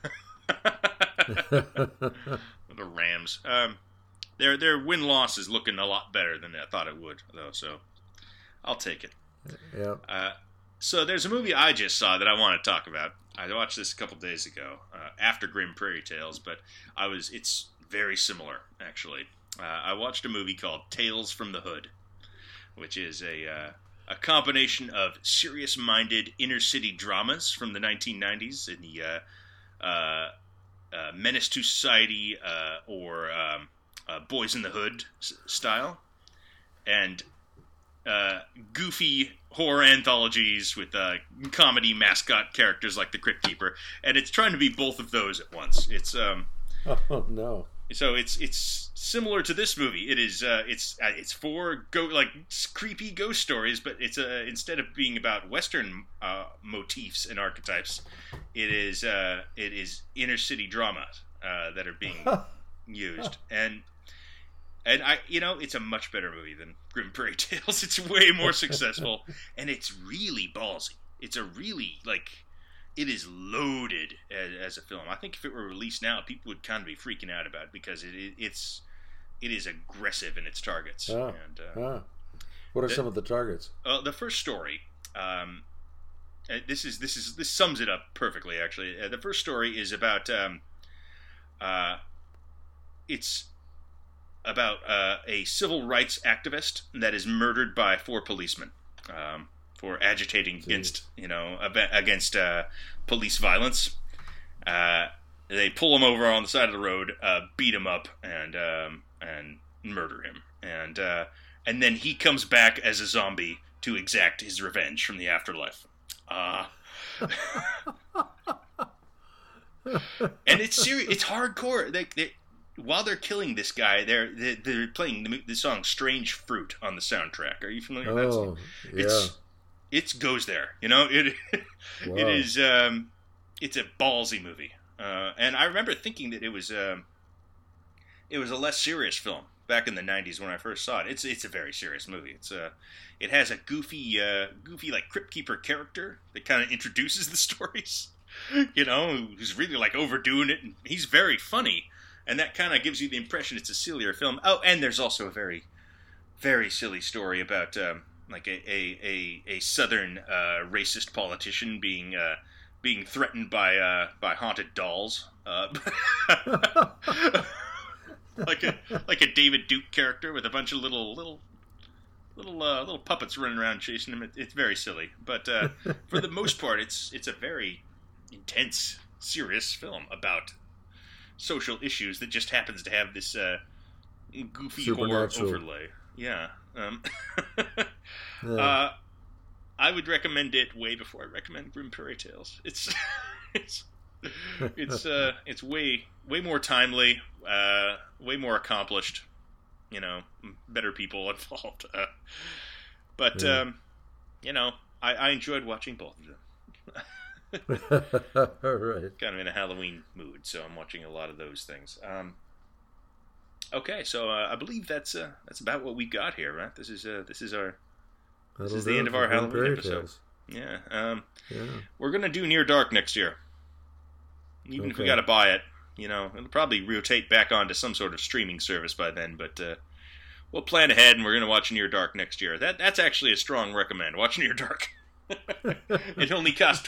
The Rams. Their win-loss is looking a lot better than I thought it would, though. So I'll take it. Yep. So there's a movie I just saw that I want to talk about. I watched this a couple days ago after Grim Prairie Tales, but it's very similar actually. I watched a movie called Tales from the Hood, which is a combination of serious-minded inner-city dramas from the 1990s in the Menace to Society or Boys in the Hood style, and goofy horror anthologies with comedy mascot characters like the Crypt Keeper, and it's trying to be both of those at once. It's Oh no. so it's similar to this movie. It is it's for creepy ghost stories, but it's instead of being about Western motifs and archetypes, it is inner city dramas that are being used, and it's a much better movie than Grim Prairie Tales. It's way more successful, and it's really ballsy. It's a really it is loaded as a film. I think if it were released now, people would kind of be freaking out about it because it is aggressive in its targets. Ah, And What are some of the targets? the first story, this sums it up perfectly. Actually, the first story is about it's about a civil rights activist that is murdered by 4 policemen for agitating against police violence. They pull him over on the side of the road, beat him up, and murder him. And then he comes back as a zombie to exact his revenge from the afterlife. And it's serious. It's hardcore. While they're killing this guy, they're playing the song "Strange Fruit" on the soundtrack. Are you familiar with that song? Yeah. It goes there. It Wow. it is it's a ballsy movie. And I remember thinking that it was a less serious film back in the 90s when I first saw it. It's a very serious movie. It has a goofy like Crypt Keeper character that kind of introduces the stories. Who's really overdoing it, and he's very funny. And that kind of gives you the impression it's a sillier film. Oh, and there's also a very, very silly story about a southern racist politician being threatened by haunted dolls, like a David Duke character with a bunch of little puppets running around chasing him. It's very silly, but for the most part, it's a very intense, serious film about social issues that just happens to have this goofy horror overlay. Yeah. Yeah. I would recommend it way before I recommend Grim Prairie Tales. It's way more timely, way more accomplished. Better people involved. But Yeah. I enjoyed watching both of them. All right. Kind of in a Halloween mood, so I'm watching a lot of those things. Okay, so I believe that's about what we got here, right? This is the end of our Halloween episode. Yeah. Yeah. We're gonna do Near Dark next year, even if we Okay. got to buy it. It'll probably rotate back onto some sort of streaming service by then. But we'll plan ahead, and we're gonna watch Near Dark next year. That's actually a strong recommend. Watch Near Dark. It only cost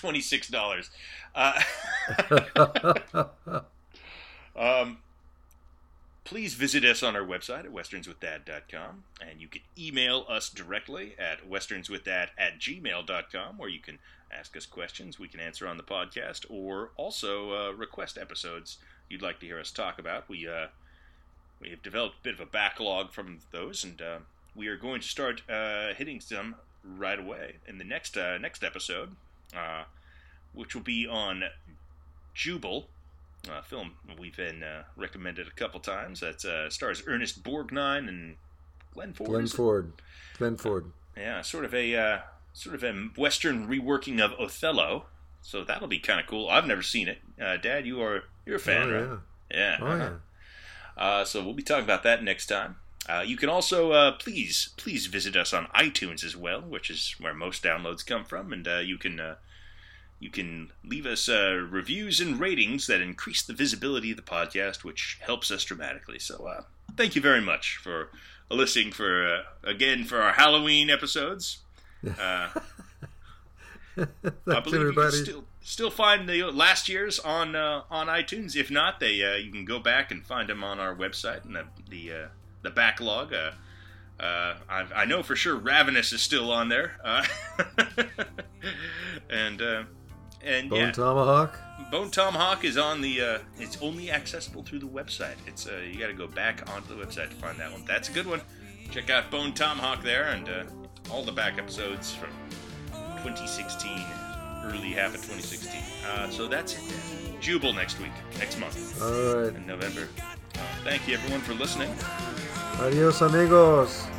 please visit us on our website at westernswithdad.com, and you can email us directly at westernswithdad@gmail.com, where you can ask us questions we can answer on the podcast, or also request episodes you'd like to hear us talk about. We have developed a bit of a backlog from those, and we are going to start hitting some right away in the next episode, which will be on Jubal, a film we've been recommended a couple times. That stars Ernest Borgnine and Glenn Ford. Glenn Ford. Yeah, sort of a Western reworking of Othello. So that'll be kind of cool. I've never seen it. Dad, you're a fan, right? Yeah. Oh yeah. So we'll be talking about that next time. You can also please visit us on iTunes as well, which is where most downloads come from, and you can leave us reviews and ratings that increase the visibility of the podcast, which helps us dramatically. So thank you very much for listening for our Halloween episodes. I believe everybody. You can still find the last year's on iTunes. If not, you can go back and find them on our website and the backlog. I know for sure Ravenous is still on there, and Bone Tomahawk. Bone Tomahawk is on the. It's only accessible through the website. It's you got to go back onto the website to find that one. That's a good one. Check out Bone Tomahawk there, and all the back episodes from 2016, early half of 2016. So that's it. Jubal next month. All right. In November. Thank you everyone for listening. Adios, amigos.